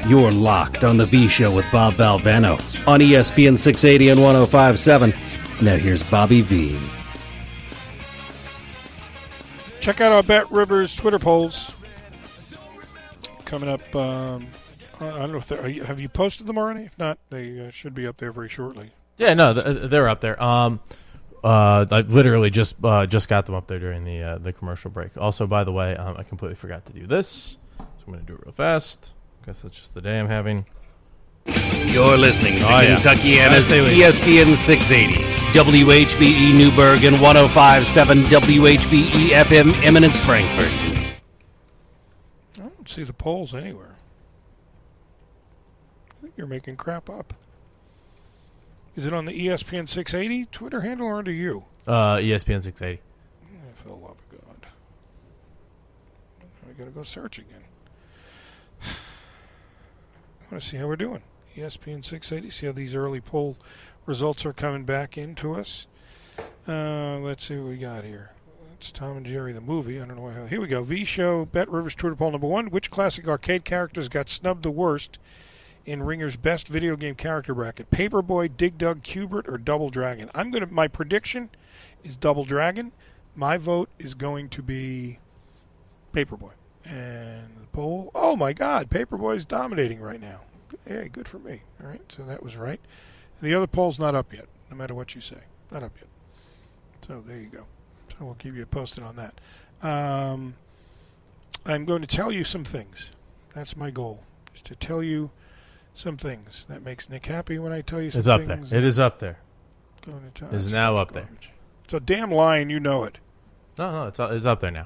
You're locked on The V Show with Bob Valvano on ESPN 680 and 105.7. Now here's Bobby V. Check out our Bet Rivers Twitter polls coming up. I don't know if have you posted them already? If not, they should be up there very shortly. Yeah, no, they're up there. I literally just got them up there during the commercial break. Also, by the way, I completely forgot to do this, so I'm going to do it real fast. Guess that's just the day I'm having. You're listening to Kentuckiana's ESPN 680, WHBE Newburgh and 105.7 WHBE FM Eminence Frankfort. I don't see the polls anywhere. I think you're making crap up. Is it on the ESPN 680 Twitter handle or under you? ESPN 680. For the love of God. I got to go search again. I want to see how we're doing. ESPN 680, see how these early poll results are coming back into us. Let's see what we got here. It's Tom and Jerry the movie. I don't know why. Here we go. V Show, Bet Rivers Twitter poll number 1. Which classic arcade characters got snubbed the worst in Ringer's best video game character bracket? Paperboy, Dig Dug, Cubert, or Double Dragon? My prediction is Double Dragon. My vote is going to be Paperboy. And the poll, oh my God, Paperboy is dominating right now. Hey, good for me. All right, so that was right. The other poll's not up yet, no matter what you say. Not up yet. So there you go. So we'll keep you posted on that. I'm going to tell you some things. That's my goal, is to tell you some things. That makes Nick happy when I tell you some things. It's up there. It is up there. It is now up there. It's a damn line, you know it. No, it's up there now.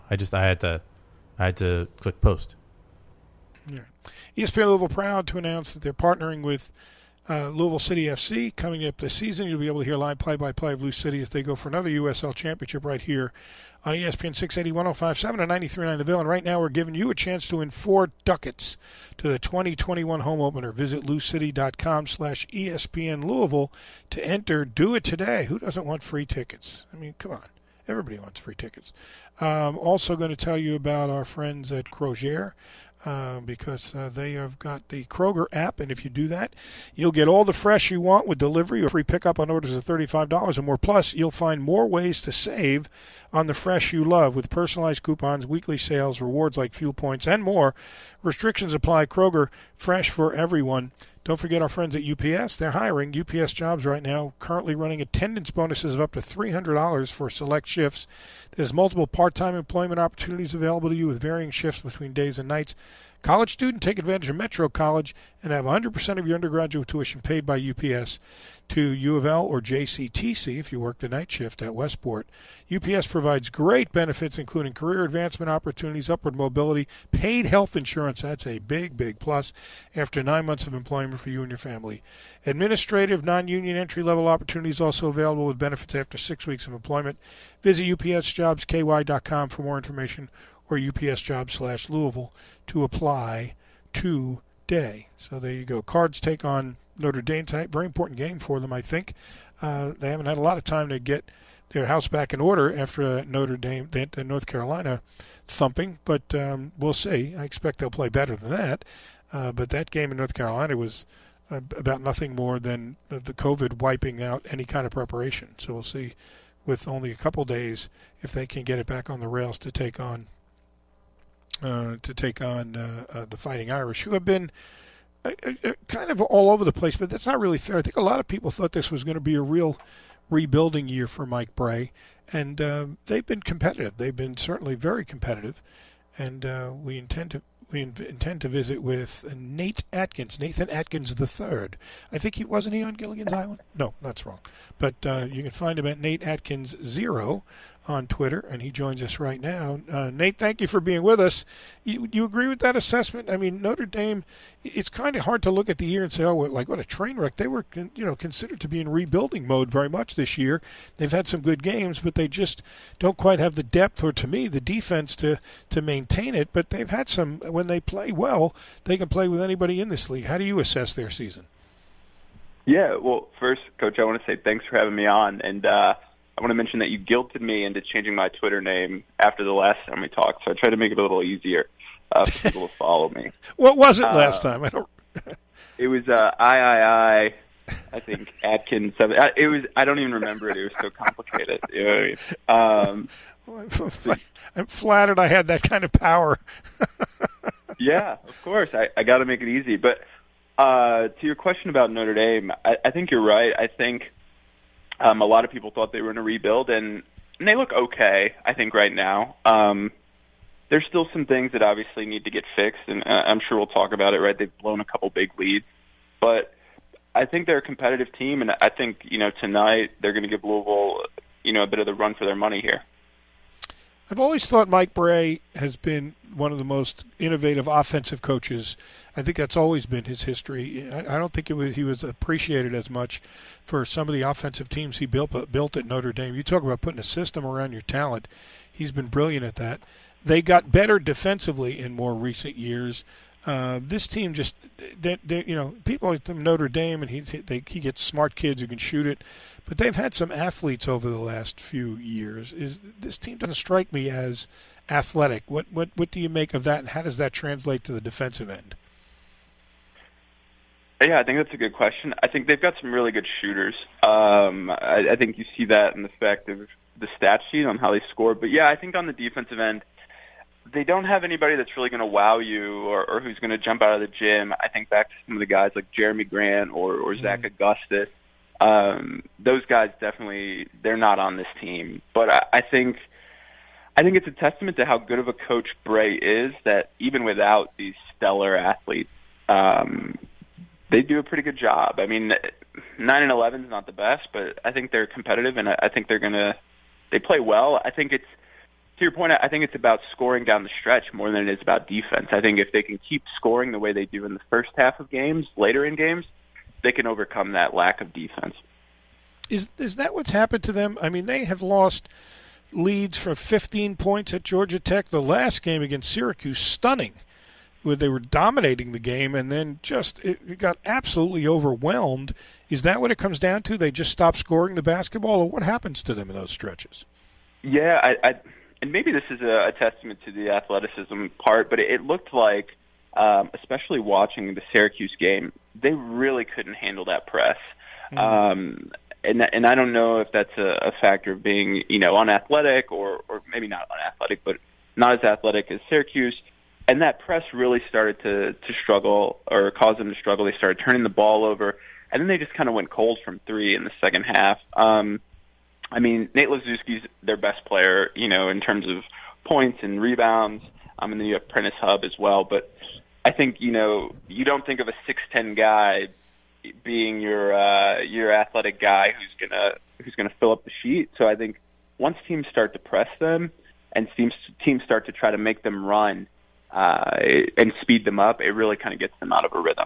I had to click post. Yeah. ESPN Louisville proud to announce that they're partnering with Louisville City FC coming up this season. You'll be able to hear live play-by-play of Lou City as they go for another USL championship right here on ESPN 680, 105.7 and 93.9 The Ville. And right now we're giving you a chance to win 4 ducats to the 2021 home opener. Visit loucity.com/ESPN Louisville to enter. Do it today. Who doesn't want free tickets? I mean, come on. Everybody wants free tickets. Also going to tell you about our friends at Crozier. Because they have got the Kroger app, and if you do that, you'll get all the fresh you want with delivery or free pickup on orders of $35 or more. Plus, you'll find more ways to save on the fresh you love with personalized coupons, weekly sales, rewards like fuel points, and more. Restrictions apply. Kroger, fresh for everyone. Don't forget our friends at UPS. They're hiring. UPS Jobs right now currently running attendance bonuses of up to $300 for select shifts. There's multiple part-time employment opportunities available to you with varying shifts between days and nights. College student, take advantage of Metro College and have 100% of your undergraduate tuition paid by UPS to U of L or JCTC if you work the night shift at Westport. UPS provides great benefits, including career advancement opportunities, upward mobility, paid health insurance. That's a big, big plus after 9 months of employment for you and your family. Administrative, non-union entry-level opportunities also available with benefits after 6 weeks of employment. Visit upsjobsky.com for more information or upsjobs/Louisville to apply today. So there you go. Cards take on Notre Dame tonight. Very important game for them, I think. They haven't had a lot of time to get their house back in order after Notre Dame, the North Carolina thumping, but we'll see. I expect they'll play better than that. But that game in North Carolina was about nothing more than the COVID wiping out any kind of preparation. So we'll see with only a couple days if they can get it back on the rails to take on the Fighting Irish, who have been kind of all over the place, but that's not really fair. I think a lot of people thought this was going to be a real rebuilding year for Mike Bray, and they've been competitive. They've been certainly very competitive, and we intend to visit with Nathan Atkins III. I think he wasn't he on Gilligan's Island? No, that's wrong. But you can find him at Nate Atkins 0 on Twitter, and he joins us right now. Nate, thank you for being with us. You agree with that assessment? I mean, Notre Dame, it's kind of hard to look at the year and say, what a train wreck. They were, considered to be in rebuilding mode very much this year. They've had some good games, but they just don't quite have the depth, or to me, the defense to maintain it. But they've had some, when they play well, they can play with anybody in this league. How do you assess their season? Yeah, well, first, Coach, I want to say thanks for having me on, and I want to mention that you guilted me into changing my Twitter name after the last time we talked, so I tried to make it a little easier for people to follow me. What was it last time? I don't It was I think Atkins. It was. I don't even remember it. It was so complicated. You know what I mean? I'm flattered I had that kind of power. Yeah, of course. I got to make it easy. But to your question about Notre Dame, I think you're right. I think a lot of people thought they were in a rebuild, and they look okay, I think, right now. There's still some things that obviously need to get fixed, and I'm sure we'll talk about it, right? They've blown a couple big leads. But I think they're a competitive team, and I think, tonight they're going to give Louisville, a bit of the run for their money here. I've always thought Mike Brey has been one of the most innovative offensive coaches. I think that's always been his history. I don't think he was appreciated as much for some of the offensive teams he built at Notre Dame. You talk about putting a system around your talent. He's been brilliant at that. They got better defensively in more recent years. This team just, people like Notre Dame, and he gets smart kids who can shoot it. But they've had some athletes over the last few years. This team doesn't strike me as athletic. What do you make of that, and how does that translate to the defensive end? Yeah, I think that's a good question. I think they've got some really good shooters. I think you see that in the fact of the stat sheet on how they score. But, yeah, I think on the defensive end, they don't have anybody that's really going to wow you or who's going to jump out of the gym. I think back to some of the guys like Jeremy Grant or Zach Augustus. Those guys definitely, they're not on this team. But I think it's a testament to how good of a coach Brey is that even without these stellar athletes, they do a pretty good job. I mean, 9-11 is not the best, but I think they're competitive, and I think they play well. I think it's, to your point, I think it's about scoring down the stretch more than it is about defense. I think if they can keep scoring the way they do in the first half of games, later in games, they can overcome that lack of defense. Is that what's happened to them? I mean, they have lost leads for 15 points at Georgia Tech. The last game against Syracuse, stunning, where they were dominating the game, and then it got absolutely overwhelmed. Is that what it comes down to? They just stop scoring the basketball, or what happens to them in those stretches? Yeah, and maybe this is a testament to the athleticism part, but it looked like, especially watching the Syracuse game, they really couldn't handle that press. And I don't know if that's a factor of being, unathletic or maybe not unathletic, but not as athletic as Syracuse. And that press really started to struggle or cause them to struggle. They started turning the ball over, and then they just kind of went cold from three in the second half. I mean, Nate Laszewski's their best player, in terms of points and rebounds. And then you have Prentice Hub as well. But I think, you don't think of a 6'10" guy being your athletic guy who's gonna fill up the sheet. So I think once teams start to press them and teams start to try to make them run and speed them up, it really kind of gets them out of a rhythm.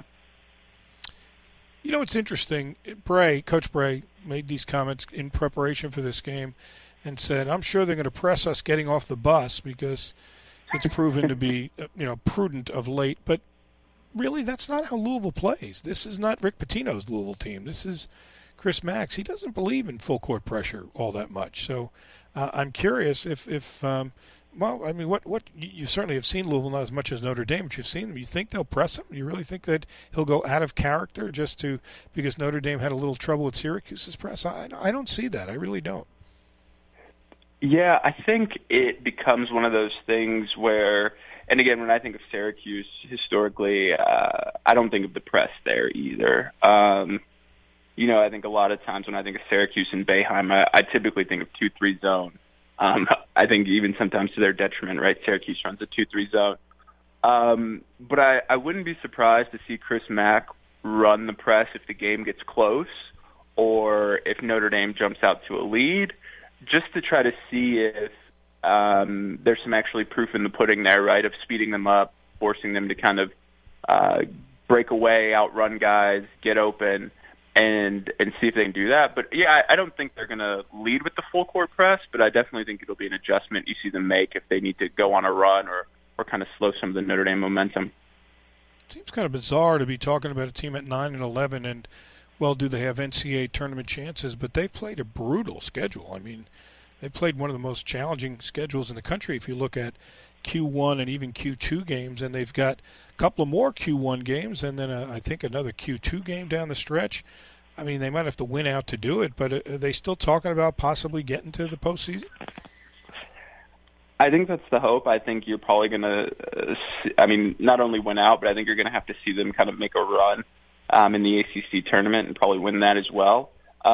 It's interesting. Coach Brey made these comments in preparation for this game and said, I'm sure they're going to press us getting off the bus because it's proven to be, prudent of late. But really, that's not how Louisville plays. This is not Rick Pitino's Louisville team. This is Chris Max. He doesn't believe in full court pressure all that much. So I'm curious if what you certainly have seen Louisville, not as much as Notre Dame, but you've seen them. You think they'll press him? You really think that he'll go out of character because Notre Dame had a little trouble with Syracuse's press? I don't see that. I really don't. Yeah, I think it becomes one of those things where, and again, when I think of Syracuse historically, I don't think of the press there either. I think a lot of times when I think of Syracuse and Boeheim, I typically think of 2-3 zone. I think even sometimes to their detriment, right? Syracuse runs a 2-3 zone. But I wouldn't be surprised to see Chris Mack run the press if the game gets close or if Notre Dame jumps out to a lead, just to try to see if there's some actually proof in the pudding there, right, of speeding them up, forcing them to kind of break away, outrun guys, get open, and see if they can do that. But, yeah, I don't think they're going to lead with the full court press, but I definitely think it'll be an adjustment you see them make if they need to go on a run or kind of slow some of the Notre Dame momentum. It seems kind of bizarre to be talking about a team at 9-11 and, well, do they have NCAA tournament chances? But they've played a brutal schedule. I mean, they played one of the most challenging schedules in the country if you look at Q1 and even Q2 games, and they've got a couple of more Q1 games, and then I think another Q2 game down the stretch. I mean, they might have to win out to do it, but are they still talking about possibly getting to the postseason? I think that's the hope. I think you're probably going to, not only win out, but I think you're going to have to see them kind of make a run in the ACC tournament and probably win that as well.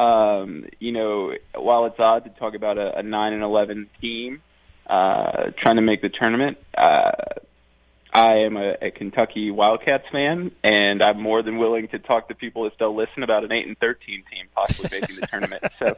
While it's odd to talk about a 9-11 team trying to make the tournament, I am a Kentucky Wildcats fan, and I'm more than willing to talk to people if they'll listen about an 8-13 team possibly making the tournament. So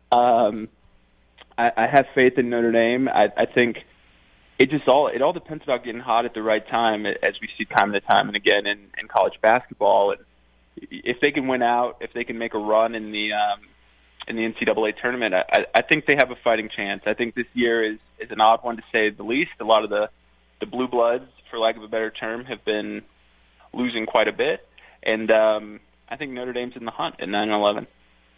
I have faith in Notre Dame. I think it all depends about getting hot at the right time, as we see time and time and again in college basketball. And if they can win out, if they can make a run in the NCAA tournament, I think they have a fighting chance. I think this year is an odd one to say the least. A lot of the blue bloods, for lack of a better term, have been losing quite a bit, and I think Notre Dame's in the hunt at 9-11.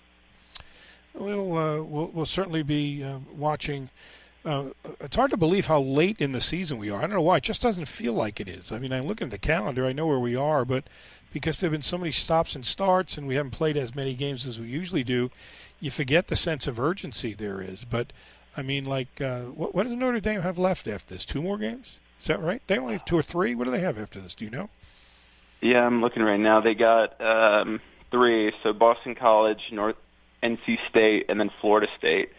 We'll certainly be watching. It's hard to believe how late in the season we are. I don't know why. It just doesn't feel like it is. I mean, I'm looking at the calendar. I know where we are, but because there have been so many stops and starts and we haven't played as many games as we usually do, you forget the sense of urgency there is. But, I mean, what does Notre Dame have left after this? 2 more games? Is that right? They only have 2 or 3? What do they have after this? Do you know? Yeah, I'm looking right now. They got 3. So Boston College, NC State, and then Florida State.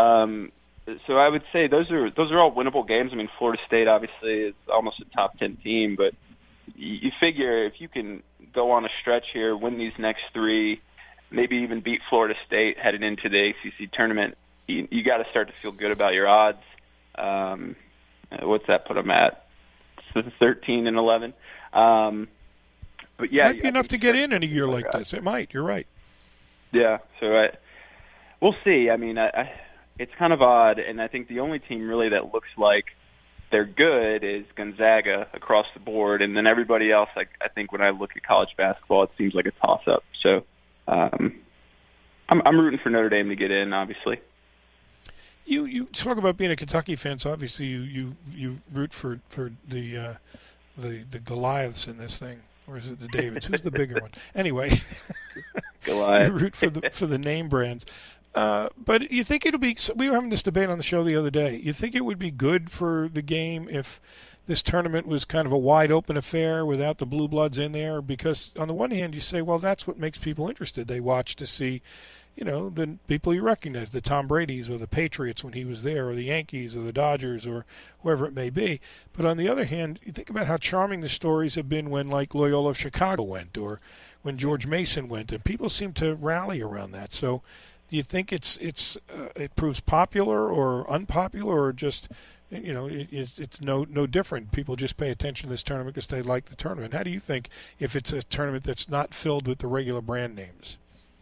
So I would say those are all winnable games. I mean, Florida State obviously is almost a top 10 team, but you figure if you can go on a stretch here, win these next 3, maybe even beat Florida State headed into the ACC tournament, you got to start to feel good about your odds. What's that put them at? 13-11. But yeah, might be enough to get in a year like this. It might. You're right. Yeah. So we'll see. I mean, it's kind of odd, and I think the only team really that looks like they're good is Gonzaga across the board, and then everybody else. I think when I look at college basketball, it seems like a toss-up. So I'm rooting for Notre Dame to get in, obviously. You talk about being a Kentucky fan, so obviously you root for the Goliaths in this thing, or is it the Davids? Who's the bigger one? Anyway, Goliath. You root for the name brands. But you think it'll be? We were having this debate on the show the other day. You think it would be good for the game if this tournament was kind of a wide open affair without the blue bloods in there? Because on the one hand, you say, well, that's what makes people interested. They watch to see, the people you recognize, the Tom Brady's or the Patriots when he was there, or the Yankees or the Dodgers or whoever it may be. But on the other hand, you think about how charming the stories have been when, like, Loyola of Chicago went, or when George Mason went, and people seem to rally around that. So do you think it proves popular or unpopular, or just, it's no different? People just pay attention to this tournament because they like the tournament. How do you think if it's a tournament that's not filled with the regular brand names?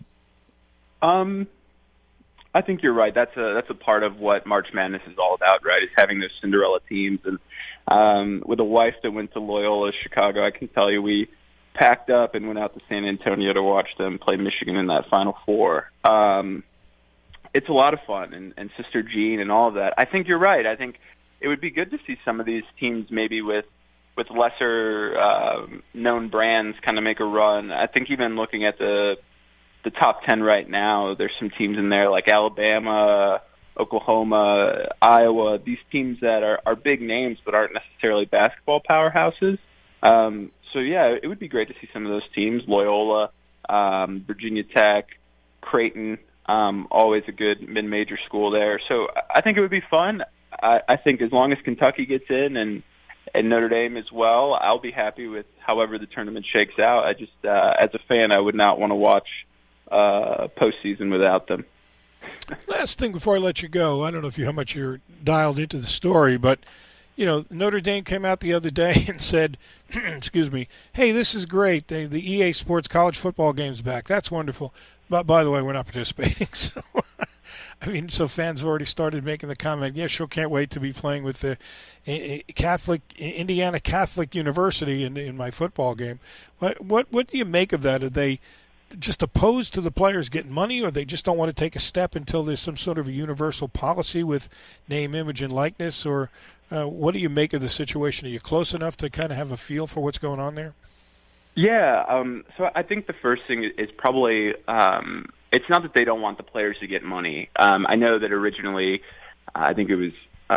I think you're right. That's a part of what March Madness is all about, right? Is having those Cinderella teams. And with a wife that went to Loyola Chicago, I can tell you we packed up and went out to San Antonio to watch them play Michigan in that Final Four. It's a lot of fun, and Sister Jean and all of that. I think you're right. I think it would be good to see some of these teams maybe with lesser known brands kind of make a run. I think even looking at the top 10 right now, there's some teams in there like Alabama, Oklahoma, Iowa, these teams that are big names but aren't necessarily basketball powerhouses. So, yeah, it would be great to see some of those teams, Loyola, Virginia Tech, Creighton, always a good mid-major school there. So I think it would be fun. I think as long as Kentucky gets in and Notre Dame as well, I'll be happy with however the tournament shakes out. I just, as a fan, I would not want to watch postseason without them. Last thing before I let you go, I don't know how much you're dialed into the story, but Notre Dame came out the other day and said, excuse me, hey, this is great. The EA Sports college football game's back. That's wonderful. But by the way, we're not participating. So, so fans have already started making the comment, yeah, sure, can't wait to be playing with the Indiana Catholic University in my football game. What do you make of that? Are they just opposed to the players getting money, or they just don't want to take a step until there's some sort of a universal policy with name, image, and likeness? Or What do you make of the situation? Are you close enough to kind of have a feel for what's going on there? Yeah, so I think the first thing is probably it's not that they don't want the players to get money. I know that originally, I think it was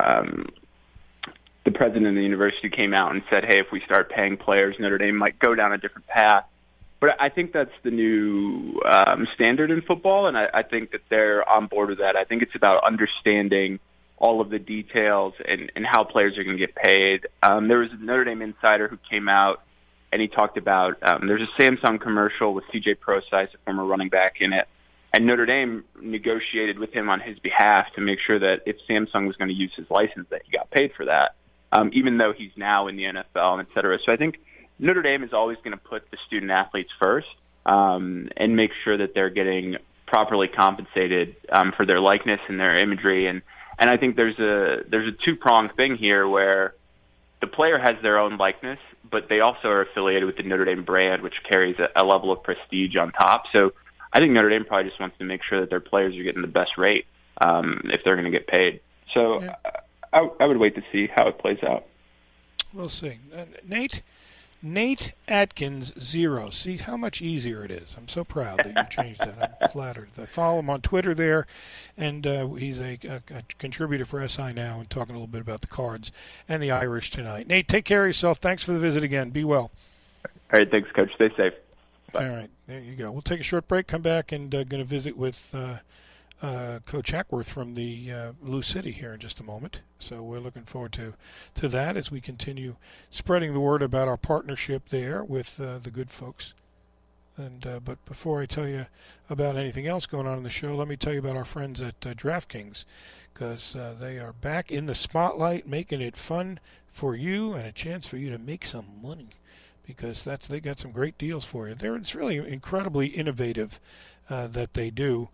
the president of the university came out and said, hey, if we start paying players, Notre Dame might go down a different path. But I think that's the new standard in football, and I think that they're on board with that. I think it's about understanding all of the details and how players are going to get paid. There was a Notre Dame insider who came out, and he talked about there's a Samsung commercial with C.J. Prosise, a former running back, in it. And Notre Dame negotiated with him on his behalf to make sure that if Samsung was going to use his license, that he got paid for that, even though he's now in the NFL, et cetera. So I think Notre Dame is always going to put the student athletes first and make sure that they're getting properly compensated for their likeness and their imagery. And I think there's a two-pronged thing here where the player has their own likeness, but they also are affiliated with the Notre Dame brand, which carries a level of prestige on top. So I think Notre Dame probably just wants to make sure that their players are getting the best rate if they're going to get paid. So yeah. I would wait to see how it plays out. We'll see. Nate Atkins 0. See how much easier it is. I'm so proud that you changed that. I'm flattered. I follow him on Twitter there, and he's a contributor for SI Now and talking a little bit about the Cards and the Irish tonight. Nate, take care of yourself. Thanks for the visit again. Be well. All right, thanks, Coach. Stay safe. Bye. All right, there you go. We'll take a short break, come back, and going to visit with Coach Hackworth from the Lou City here in just a moment. So we're looking forward to that as we continue spreading the word about our partnership there with the good folks. And but before I tell you about anything else going on in the show, let me tell you about our friends at DraftKings, because they are back in the spotlight, making it fun for you and a chance for you to make some money, because they got some great deals for you. It's really incredibly innovative that they do.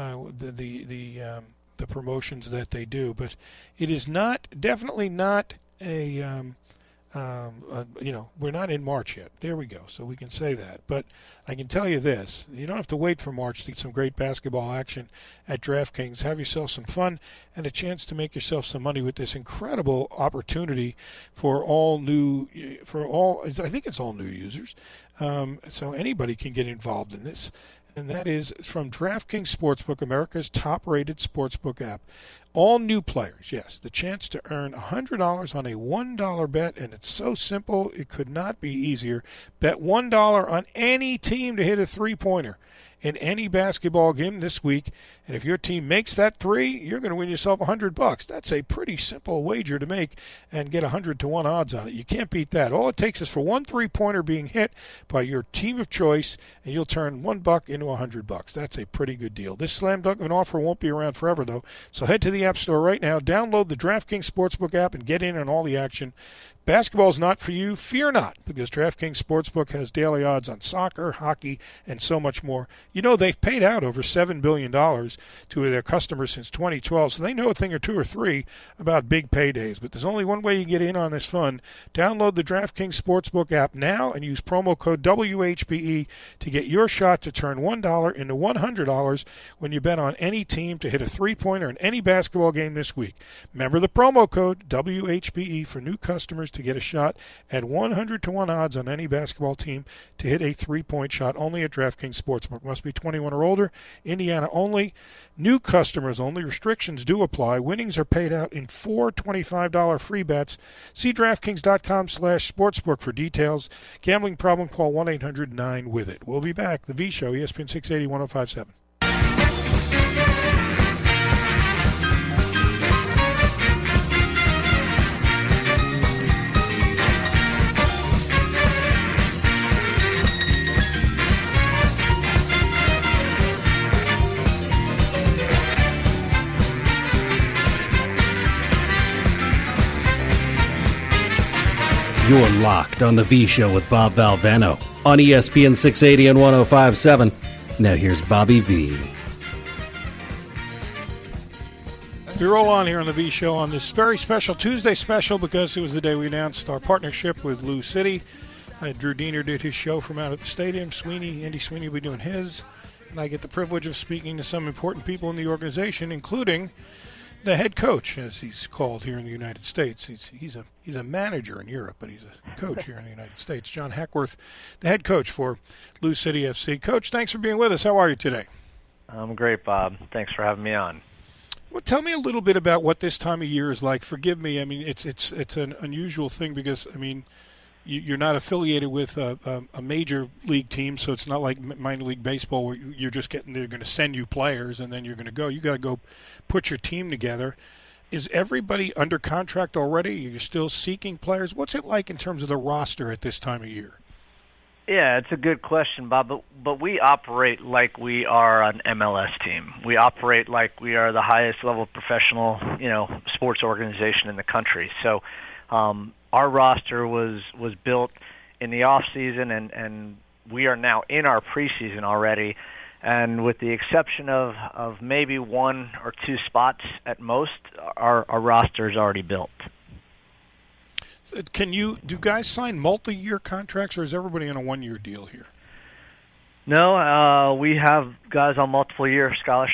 The promotions that they do, but it is definitely not we're not in March yet. There we go. So we can say that. But I can tell you this, you don't have to wait for March to get some great basketball action at DraftKings. Have yourself some fun and a chance to make yourself some money with this incredible opportunity for I think it's all new users. So anybody can get involved in this. And that is from DraftKings Sportsbook, America's top-rated sportsbook app. All new players, yes, the chance to earn $100 on a $1 bet, and it's so simple, it could not be easier. Bet $1 on any team to hit a three-pointer in any basketball game this week, and if your team makes that three, you're going to win yourself $100. That's a pretty simple wager to make and get 100-to-1 odds on it. You can't beat that. All it takes is for one three-pointer being hit by your team of choice, and you'll turn $1 into $100. That's a pretty good deal. This slam dunk of an offer won't be around forever, though, so head to the App Store right now, download the DraftKings Sportsbook app, and get in on all the action. Basketball's not for you. Fear not, because DraftKings Sportsbook has daily odds on soccer, hockey, and so much more. You know, they've paid out over $7 billion to their customers since 2012, so they know a thing or two or three about big paydays. But there's only one way you get in on this fun. Download the DraftKings Sportsbook app now and use promo code WHBE to get your shot to turn $1 into $100 when you bet on any team to hit a three-pointer in any basketball game this week. Remember the promo code WHBE for new customers to get a shot at 100-to-1 odds on any basketball team to hit a three-point shot only at DraftKings Sportsbook. Must be 21 or older. Indiana only. New customers only. Restrictions do apply. Winnings are paid out in 4 $25 free bets. See DraftKings.com/sportsbook for details. Gambling problem? Call 1-800-9-WITH-IT. We'll be back. The V Show, ESPN 680, 105.7. You're locked on the V Show with Bob Valvano on ESPN 680 and 105.7. Now here's Bobby V. We roll on here on the V Show on this very special Tuesday special, because it was the day we announced our partnership with Lou City. Drew Diener did his show from out at the stadium. Andy Sweeney will be doing his. And I get the privilege of speaking to some important people in the organization, including the head coach, as he's called here in the United States. He's a manager in Europe, but he's a coach here in the United States. John Hackworth, the head coach for Lou City FC. Coach, thanks for being with us. How are you today? I'm great, Bob. Thanks for having me on. Well, tell me a little bit about what this time of year is like. Forgive me. I mean, it's an unusual thing because, I mean, you're not affiliated with a major league team, so it's not like minor league baseball where you're just they're going to send you players and then you're going to go. You got to go put your team together. Is everybody under contract already? You're still seeking players? What's it like in terms of the roster at this time of year? Yeah, it's a good question, Bob, but we operate like we are an MLS team. We operate like we are the highest level professional, sports organization in the country. So our roster was built in the off season, and we are now in our preseason already. And with the exception of maybe one or two spots at most, our roster is already built. Do guys sign multi-year contracts, or is everybody on a one-year deal here? No, we have guys on multiple-year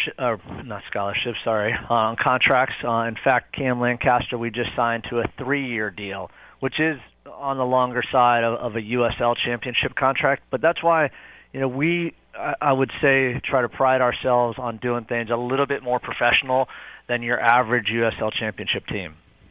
on contracts. In fact, Cam Lancaster, we just signed to a 3-year deal, which is on the longer side of a USL championship contract. But that's why, I would say, try to pride ourselves on doing things a little bit more professional than your average USL championship team.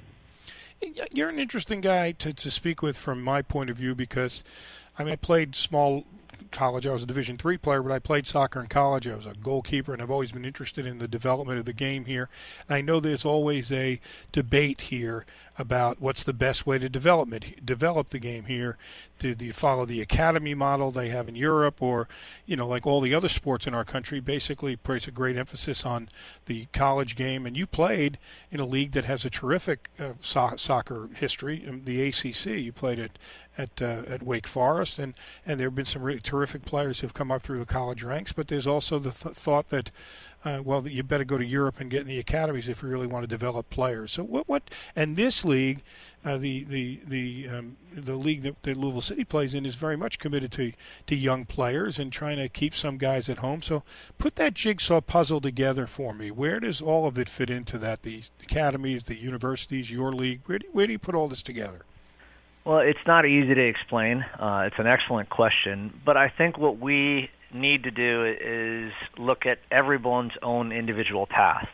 You're an interesting guy to speak with from my point of view because, I played small college. I was a Division III player, but I played soccer in college. I was a goalkeeper, and I've always been interested in the development of the game here. And I know there's always a debate here about what's the best way to develop the game here. Do you follow the academy model they have in Europe, or, like all the other sports in our country, basically place a great emphasis on the college game? And you played in a league that has a terrific soccer history, the ACC. You played at Wake Forest, and there have been some really terrific players who have come up through the college ranks. But there's also the thought that, that you better go to Europe and get in the academies if you really want to develop players. So what? And this league, the league that Louisville City plays in, is very much committed to young players and trying to keep some guys at home. So put that jigsaw puzzle together for me. Where does all of it fit into that? The academies, the universities, your league. Where do you put all this together? Well, it's not easy to explain. It's an excellent question. But I think what we need to do is look at everyone's own individual path.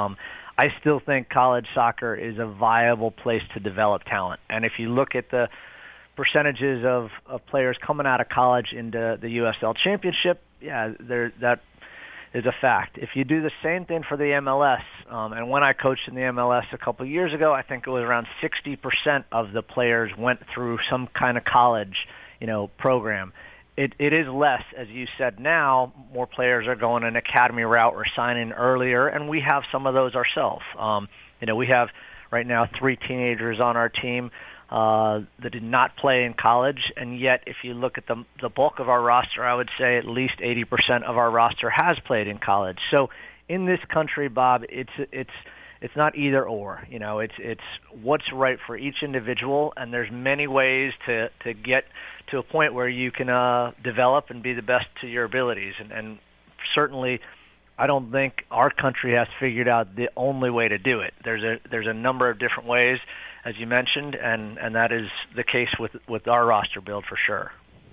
I still think college soccer is a viable place to develop talent. And if you look at the percentages of players coming out of college into the USL Championship, that is a fact. If you do the same thing for the MLS, and when I coached in the MLS a couple of years ago, I think it was around 60% of the players went through some kind of college, program. It is less, as you said. Now more players are going an academy route or signing earlier, and we have some of those ourselves. We have right now 3 teenagers on our team that did not play in college, and yet if you look at the bulk of our roster, I would say at least 80% of our roster has played in college. So in this country, Bob, it's not either or. It's what's right for each individual, and there's many ways to get to a point where you can develop and be the best to your abilities. And certainly, I don't think our country has figured out the only way to do it. There's a number of different ways, as you mentioned, and that is the case with our roster build for sure.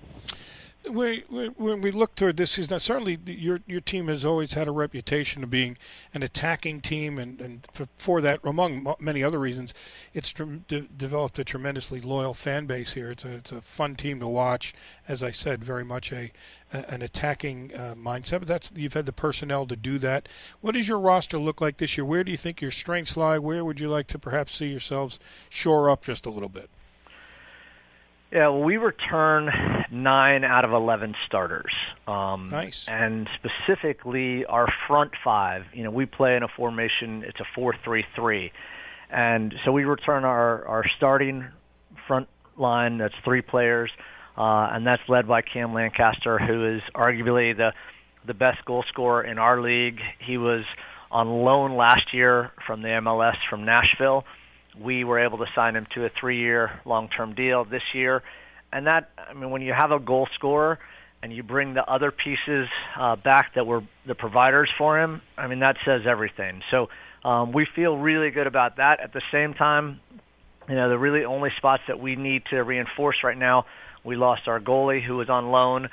When we look toward this season, certainly your team has always had a reputation of being an attacking team, and for that, among many other reasons, it's developed a tremendously loyal fan base here. It's a fun team to watch. As I said, very much an attacking mindset. But you've had the personnel to do that. What does your roster look like this year? Where do you think your strengths lie? Where would you like to perhaps see yourselves shore up just a little bit? Yeah, well, we return 9 out of 11 starters. Nice. And specifically our front 5. We play in a formation, it's a 4-3-3. And so we return our starting front line, that's 3 players, and that's led by Cam Lancaster, who is arguably the best goal scorer in our league. He was on loan last year from the MLS from Nashville. We were able to sign him to a 3-year long-term deal this year. And that, when you have a goal scorer and you bring the other pieces back that were the providers for him, that says everything. So we feel really good about that. At the same time, the really only spots that we need to reinforce right now, we lost our goalie who was on loan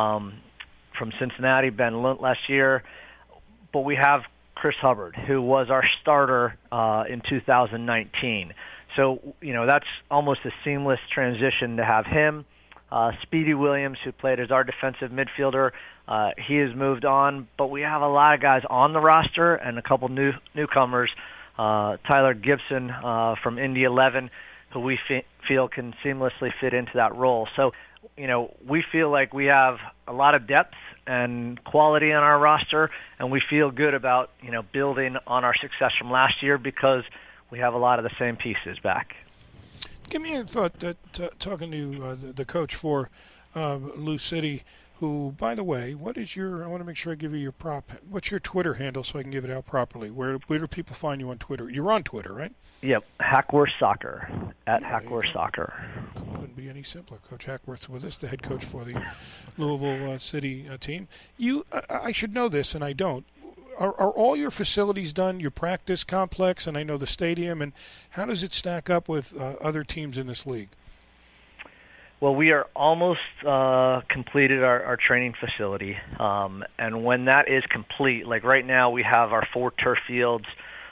from Cincinnati, Ben Lunt, last year. But we have Chris Hubbard, who was our starter in 2019. So, that's almost a seamless transition to have him. Speedy Williams, who played as our defensive midfielder, he has moved on. But we have a lot of guys on the roster and a couple newcomers. Tyler Gibson from Indy 11, who we feel can seamlessly fit into that role. So, we feel like we have a lot of depth and quality on our roster, and we feel good about, building on our success from last year because we have a lot of the same pieces back. Give me a thought that talking to the coach for Lou City, who, by the way, I want to make sure I give you your prop. What's your Twitter handle so I can give it out properly? Where do people find you on Twitter? You're on Twitter, right? Yep, Hackworth Soccer, at Hackworth Soccer. Couldn't be any simpler. Coach Hackworth's with us, the head coach for the Louisville City team. I should know this, and I don't. Are all your facilities done, your practice complex, and I know the stadium, and how does it stack up with other teams in this league? Well, we are almost completed our training facility, and when that is complete, like right now we have our 4 turf fields,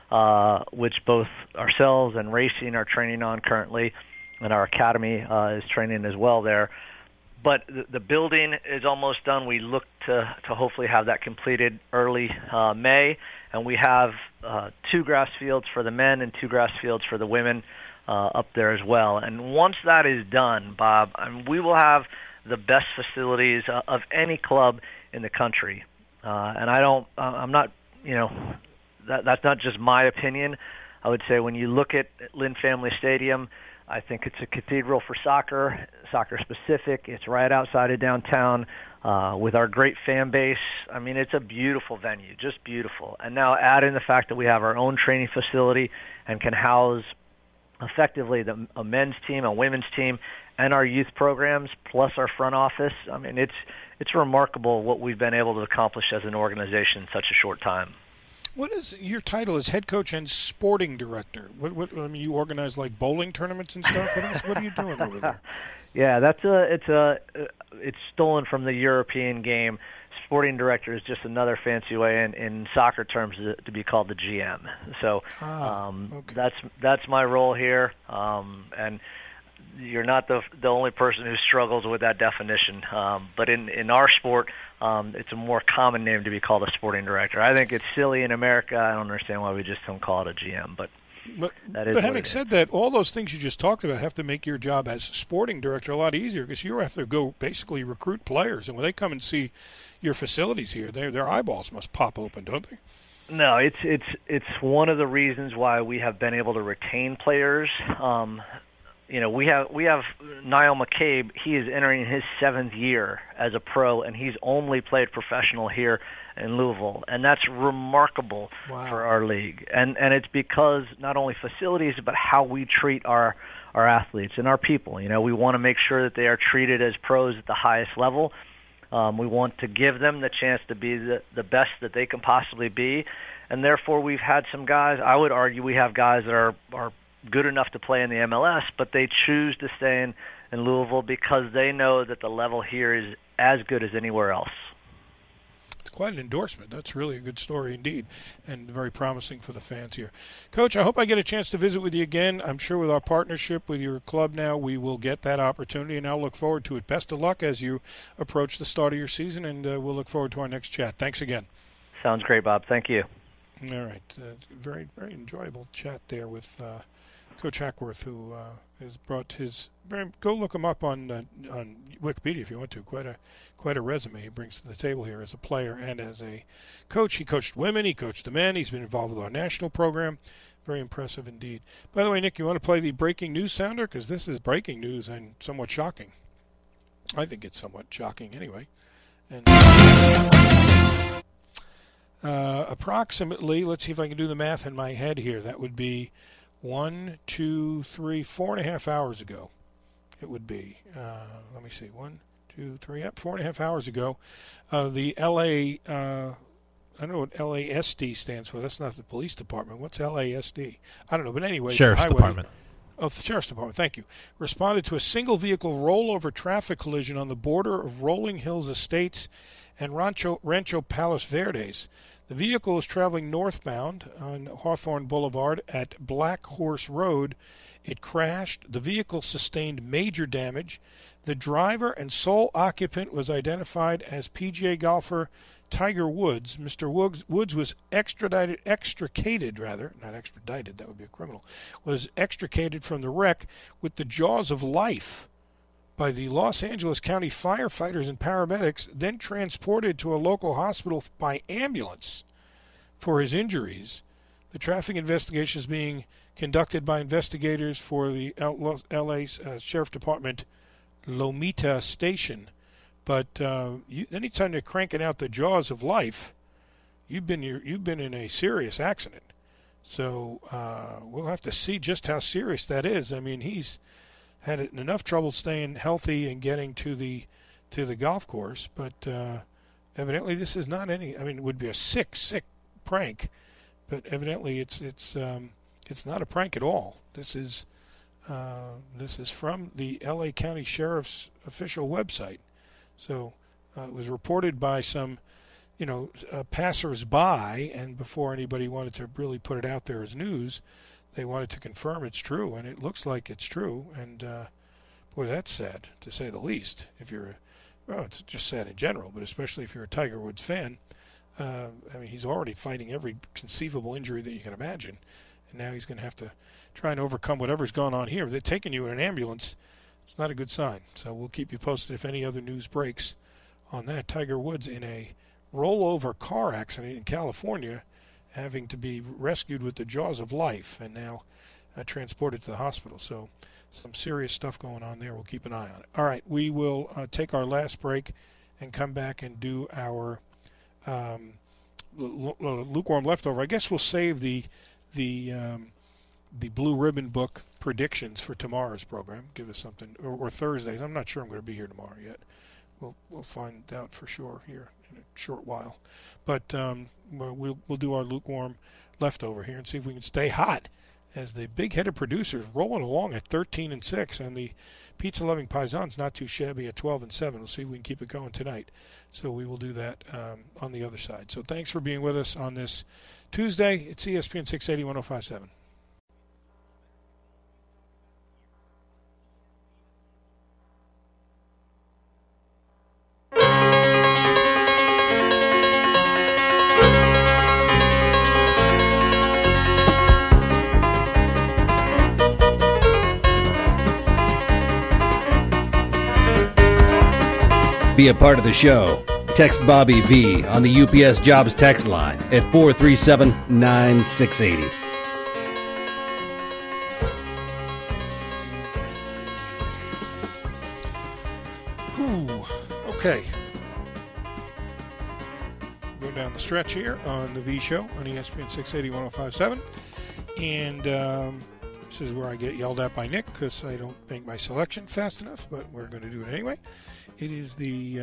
which both ourselves and Racing are training on currently, and our academy is training as well there. But the building is almost done. We look to hopefully have that completed early May, and we have 2 grass fields for the men and 2 grass fields for the women up there as well. And once that is done, Bob, we will have the best facilities of any club in the country. And I'm not, that's not just my opinion. I would say when you look at Lynn Family Stadium, I think it's a cathedral for soccer specific. It's right outside of downtown with our great fan base. I mean, it's a beautiful venue, just beautiful. And now add in the fact that we have our own training facility and can house effectively a men's team, a women's team, and our youth programs, plus our front office. I mean, it's remarkable what we've been able to accomplish as an organization in such a short time. What is your title as head coach and sporting director? What I mean, you organize like bowling tournaments and stuff. What are you doing over there? Yeah, it's stolen from the European game. Sporting director is just another fancy way in soccer terms to be called the GM. So okay. That's my role here, and you're not the only person who struggles with that definition. But in our sport, it's a more common name to be called a sporting director. I think it's silly in America. I don't understand why we just don't call it a GM, but having said that, all those things you just talked about have to make your job as sporting director a lot easier because you have to go basically recruit players, and when they come and see your facilities here, their eyeballs must pop open, don't they? No, it's one of the reasons why we have been able to retain players. We have Niall McCabe. He is entering his 7th year as a pro, and he's only played professional here in Louisville, and that's remarkable for our league. And it's because not only facilities, but how we treat our athletes and our people. We want to make sure that they are treated as pros at the highest level. We want to give them the chance to be the best that they can possibly be, and therefore we've had some guys. I would argue we have guys that are good enough to play in the MLS, but they choose to stay in Louisville because they know that the level here is as good as anywhere else. It's quite an endorsement. That's really a good story indeed, and very promising for the fans here. Coach, I hope I get a chance to visit with you again. I'm sure with our partnership with your club now, we will get that opportunity, and I'll look forward to it. Best of luck as you approach the start of your season, and we'll look forward to our next chat. Thanks again. Sounds great, Bob. Thank you. All right. Very, very enjoyable chat there with Coach Hackworth, who has brought his. Go look him up on Wikipedia if you want to. Quite a resume he brings to the table here as a player and as a coach. He coached women, he coached the men. He's been involved with our national program. Very impressive indeed. By the way, Nick, you want to play the breaking news sounder because this is breaking news and somewhat shocking. I think it's somewhat shocking anyway. And approximately, let's see if I can do the math in my head here. That would be 1, 2, 3, 4.5 hours ago. It would be, let me see, 1, 2, 3, 4.5 hours ago, the LA I don't know what LASD stands for. That's not the police department. What's LASD? I don't know. But anyway, Sheriff's Department. Oh, the Sheriff's Department, thank you. Responded to a single vehicle rollover traffic collision on the border of Rolling Hills Estates and Rancho Palos Verdes. The vehicle was traveling northbound on Hawthorne Boulevard at Black Horse Road. It crashed. The vehicle sustained major damage. The driver and sole occupant was identified as PGA golfer Tiger Woods. Mr. Woods was extradited, that would be a criminal, was extricated from the wreck with the jaws of life by the Los Angeles County firefighters and paramedics, then transported to a local hospital by ambulance for his injuries. The traffic investigation is being conducted by investigators for the LA Sheriff Department Lomita Station. But anytime you're cranking out the jaws of life, you've been in a serious accident. So we'll have to see just how serious that is. I mean, he's had enough trouble staying healthy and getting to the golf course. But evidently, this is not any. I mean, it would be a sick prank. But evidently, it's not a prank at all. This is from the L.A. County Sheriff's official website. So it was reported by some, passers-by, and before anybody wanted to really put it out there as news, they wanted to confirm it's true, and it looks like it's true. And boy, that's sad, to say the least. It's just sad in general, but especially if you're a Tiger Woods fan. He's already fighting every conceivable injury that you can imagine, and now he's going to have to try and overcome whatever's gone on here. They're taking you in an ambulance. It's not a good sign. So we'll keep you posted if any other news breaks on that. Tiger Woods in a rollover car accident in California, having to be rescued with the jaws of life and now transported to the hospital. So some serious stuff going on there. We'll keep an eye on it. All right, we will take our last break and come back and do our lukewarm leftover. I guess we'll save the Blue Ribbon Book predictions for tomorrow's program. Give us something, or Thursdays. I'm not sure I'm going to be here tomorrow yet. We'll find out for sure here in a short while. But we'll do our lukewarm leftover here and see if we can stay hot as the big-headed producers rolling along at 13-6, and the pizza-loving Paisans not too shabby at 12-7. We'll see if we can keep it going tonight. So we will do that on the other side. So thanks for being with us on this Tuesday. It's ESPN 680 1057. Be a part of the show. Text Bobby V on the UPS Jobs text line at 437-9680. Okay. Going down the stretch here on the V Show on ESPN 680 1057. And this is where I get yelled at by Nick because I don't make my selection fast enough, but we're going to do it anyway. It is the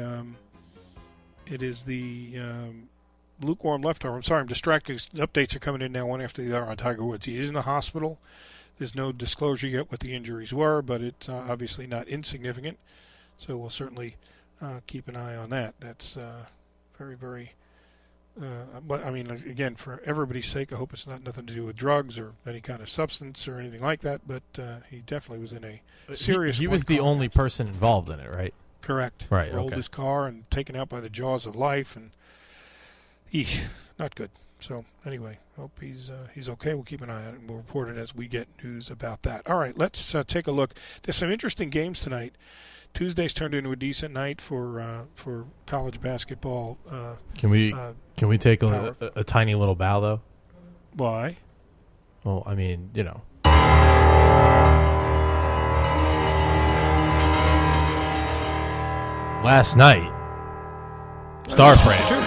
lukewarm leftover. I'm sorry, I'm distracted. Updates are coming in now one after the other on Tiger Woods. He is in the hospital. There's no disclosure yet what the injuries were, but it's obviously not insignificant. So we'll certainly keep an eye on that. That's very, very. But I mean, again, for everybody's sake, I hope it's not nothing to do with drugs or any kind of substance or anything like that. But he definitely was in a serious. He was the only person involved in it, right? Correct. Right. Rolled his car and taken out by the jaws of life, and not good. So anyway, hope he's okay. We'll keep an eye on it, and we'll report it as we get news about that. All right, let's take a look. There's some interesting games tonight. Tuesday's turned into a decent night for college basketball. Can we take a tiny little bow though? Why? Well, I mean, last night, Star Franchise.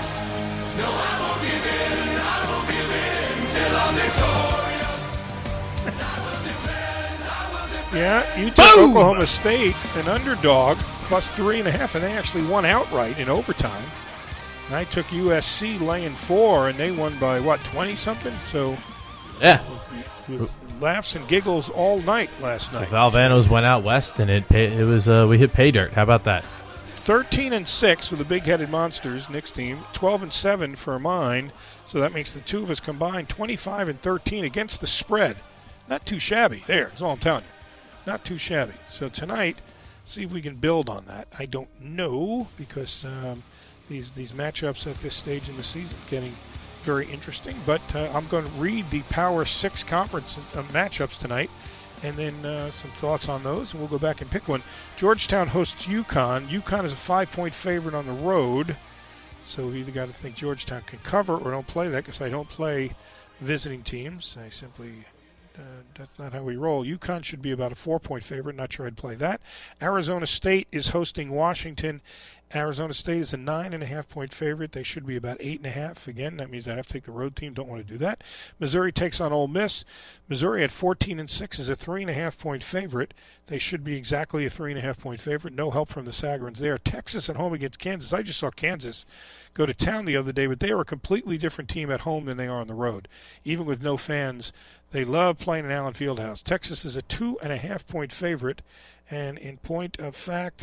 Yeah, you took Oklahoma State, an underdog, plus 3.5, and they actually won outright in overtime. I took USC laying 4, and they won by, 20-something? So Yeah. it was laughs and giggles all night last The night. Valvanos went out west, and it was we hit pay dirt. How about that? 13-6 for the big-headed monsters, Nick's team. 12-7 for mine. So that makes the two of us combined 25-13 against the spread. Not too shabby. That's all I'm telling you. Not too shabby. So tonight, see if we can build on that. I don't know because these matchups at this stage in the season are getting very interesting. But I'm going to read the Power 6 conference matchups tonight, and then some thoughts on those, and we'll go back and pick one. Georgetown hosts UConn. UConn is a 5-point favorite on the road, so we either got to think Georgetown can cover or don't play that, because I don't play visiting teams. I simply, that's not how we roll. UConn should be about a 4-point favorite. Not sure I'd play that. Arizona State is hosting Washington. Arizona State is a 9.5-point favorite. They should be about 8.5. Again, that means I have to take the road team. Don't want to do that. Missouri takes on Ole Miss. Missouri at 14-6 is a 3.5-point favorite. They should be exactly a 3.5-point favorite. No help from the Sagrins there. Texas at home against Kansas. I just saw Kansas go to town the other day, but they are a completely different team at home than they are on the road. Even with no fans, they love playing in Allen Fieldhouse. Texas is a 2.5-point favorite, and in point of fact,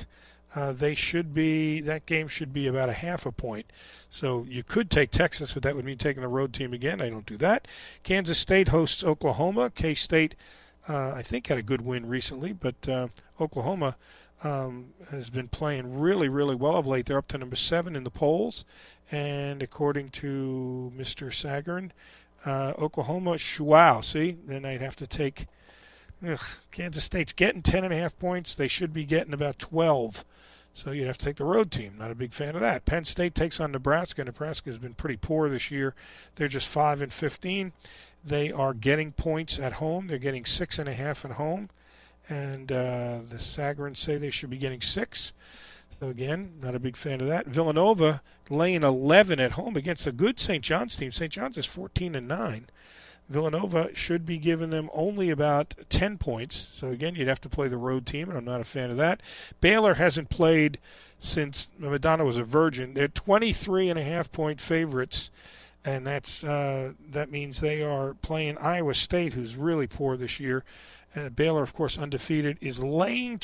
that game should be about a 0.5 point. So you could take Texas, but that would mean taking the road team again. I don't do that. Kansas State hosts Oklahoma. K-State, I think, had a good win recently, but Oklahoma has been playing really, really well of late. They're up to number 7 in the polls, and according to Mr. Sagern, Oklahoma, wow, see? Then I'd have to take Kansas State's getting 10.5 points. They should be getting about 12. So you'd have to take the road team. Not a big fan of that. Penn State takes on Nebraska. Nebraska has been pretty poor this year. They're just 5-15. They are getting points at home. They're getting 6.5 at home. And the Sagrins say they should be getting 6. So again, not a big fan of that. Villanova laying 11 at home against a good St. John's team. St. John's is 14-9. Villanova should be giving them only about 10 points. So, again, you'd have to play the road team, and I'm not a fan of that. Baylor hasn't played since Madonna was a virgin. They're 23.5-point favorites, and that means they are playing Iowa State, who's really poor this year. Baylor, of course, undefeated, is laying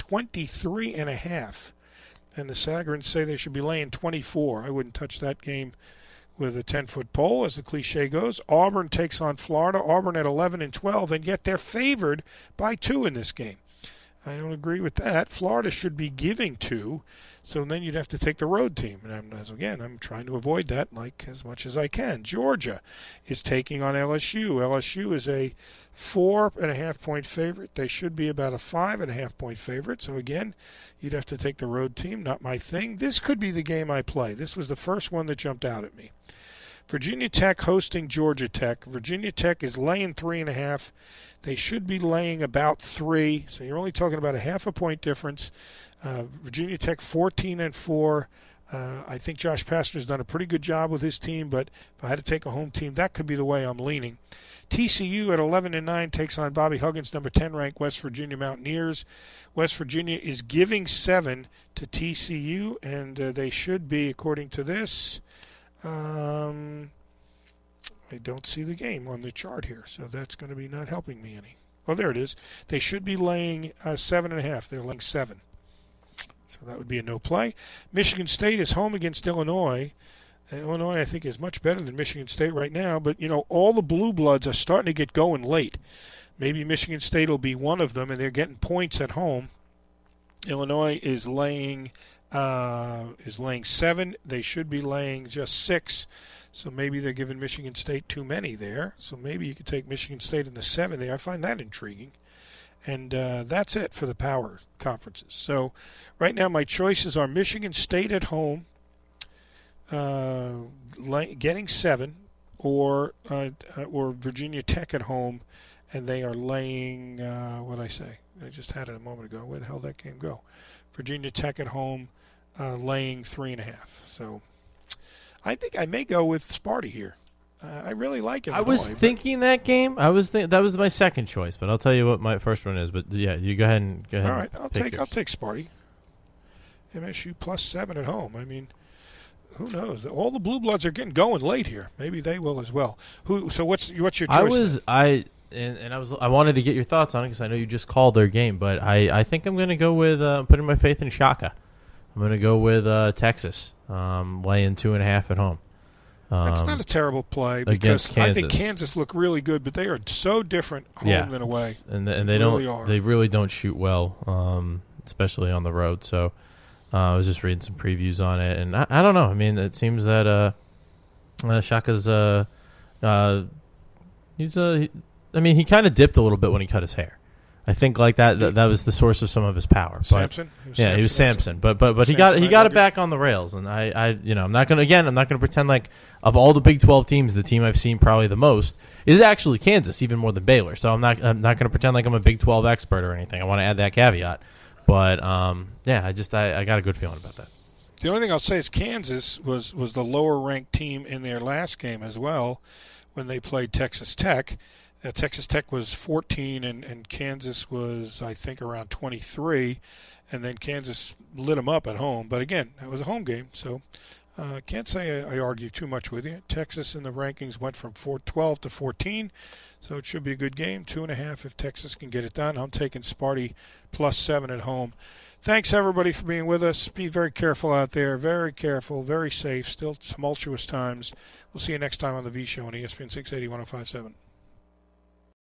23.5. And the Sagrins say they should be laying 24. I wouldn't touch that game with a 10-foot pole, as the cliche goes. Auburn takes on Florida. Auburn at 11-12, and yet they're favored by 2 in this game. I don't agree with that. Florida should be giving 2, so then you'd have to take the road team. And I'm trying to avoid that as much as I can. Georgia is taking on LSU. LSU is a 4.5-point favorite. They should be about a 5.5-point favorite. So again, you'd have to take the road team. Not my thing. This could be the game I play. This was the first one that jumped out at me. Virginia Tech hosting Georgia Tech. Virginia Tech is laying 3.5. They should be laying about 3. So you're only talking about a 0.5 point difference. Virginia Tech 14-4. I think Josh Pastner's done a pretty good job with his team, but if I had to take a home team, that could be the way I'm leaning. TCU at 11-9 takes on Bobby Huggins' number 10 ranked West Virginia Mountaineers. West Virginia is giving 7 to TCU, and they should be, according to this, I don't see the game on the chart here, so that's going to be not helping me any. Oh, there it is. They should be laying 7.5. They're laying 7. So that would be a no play. Michigan State is home against Illinois. Illinois, I think, is much better than Michigan State right now, but, all the blue bloods are starting to get going late. Maybe Michigan State will be one of them, and they're getting points at home. Illinois is laying 7. They should be laying just 6. So maybe they're giving Michigan State too many there. So maybe you could take Michigan State in the 7 there. I find that intriguing. And that's it for the power conferences. So right now my choices are Michigan State at home, getting 7, or Virginia Tech at home, and they are laying, what did I say? I just had it a moment ago. Where the hell did that game go? Virginia Tech at home, laying 3.5. So I think I may go with Sparty here. I really like it. I was thinking that game. That was my second choice, but I'll tell you what my first one is. But yeah, you go ahead. All right, I'll take Sparty. MSU plus 7 at home. I mean, Who knows? All the Blue Bloods are getting going late here. Maybe they will as well. So what's your choice? I wanted to get your thoughts on it because I know you just called their game, but I think I'm going to go with putting my faith in Shaka. I'm going to go with Texas, laying 2.5 at home. That's not a terrible play because I think Kansas look really good, but they are so different home than away. And they really don't shoot well, especially on the road. So I was just reading some previews on it, and I don't know. I mean, it seems that Shaka's he kind of dipped a little bit when he cut his hair. I think like that was the source of some of his power. Samson? He was Samson. But he got it back on the rails. And I'm not gonna pretend like of all the Big 12 teams, the team I've seen probably the most is actually Kansas, even more than Baylor. So I'm not gonna pretend like I'm a Big 12 expert or anything. I want to add that caveat. But I got a good feeling about that. The only thing I'll say is Kansas was the lower ranked team in their last game as well when they played Texas Tech. Texas Tech was 14 and Kansas was, I think, around 23. And then Kansas lit them up at home. But, again, that was a home game. So I can't say I argue too much with you. Texas in the rankings went from 12 to 14. So it should be a good game. 2.5 if Texas can get it done. I'm taking Sparty +7 at home. Thanks, everybody, for being with us. Be very careful out there. Very careful. Very safe. Still tumultuous times. We'll see you next time on The V Show on ESPN 680 1057.